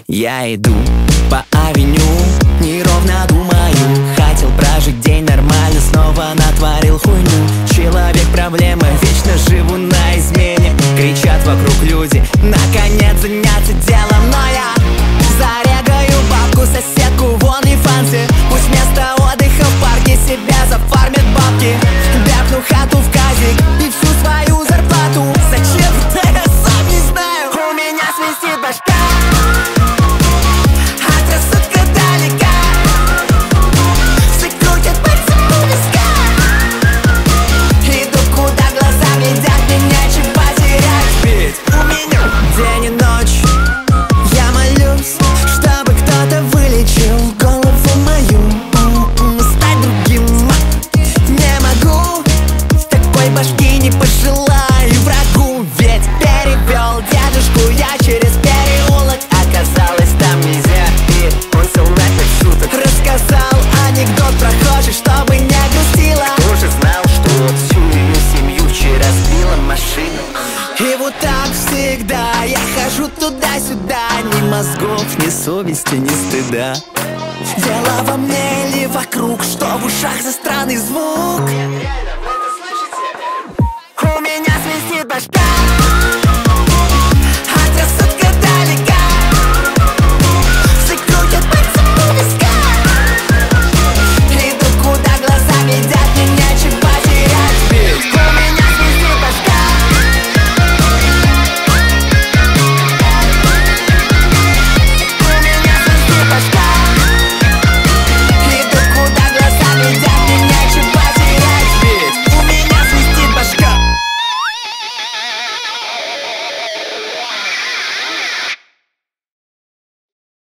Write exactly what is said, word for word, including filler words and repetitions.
Я иду по авеню, неровно думаю. Хотел прожить день нормально, снова натворил хуйню. Человек проблема, вечно живу на измене. Кричат вокруг люди, наконец заняться делом. Но я зарегаю бабку, соседку в OnlyFans. Пусть вместо отдыха в парке себя зафармят бабки. Бяпну хату в казик и всю свою зарплату. Зачем? Да я сам не знаю. У меня свистит башка от рассудка далека. Все крутят пальцем у виска. Иду куда глаза глядят, мне нечего терять. Ведь у меня день и ночь я молюсь, чтобы кто-то вылечил голову мою. Стать другим не могу, такой башки не пожелаю врагу. Ведь перевел дедушку я через переулок. Оказалось, там нельзя, и он сел на пять суток. Рассказал анекдот прохожий, чтобы не грустила. Уже знал, что всю ее семью вчера сбила машина. И вот так всегда я хожу туда-сюда. Ни мозгов, ни совести, ни стыда. Дело во мне или вокруг, что в ушах за странный звук. У меня свистит башка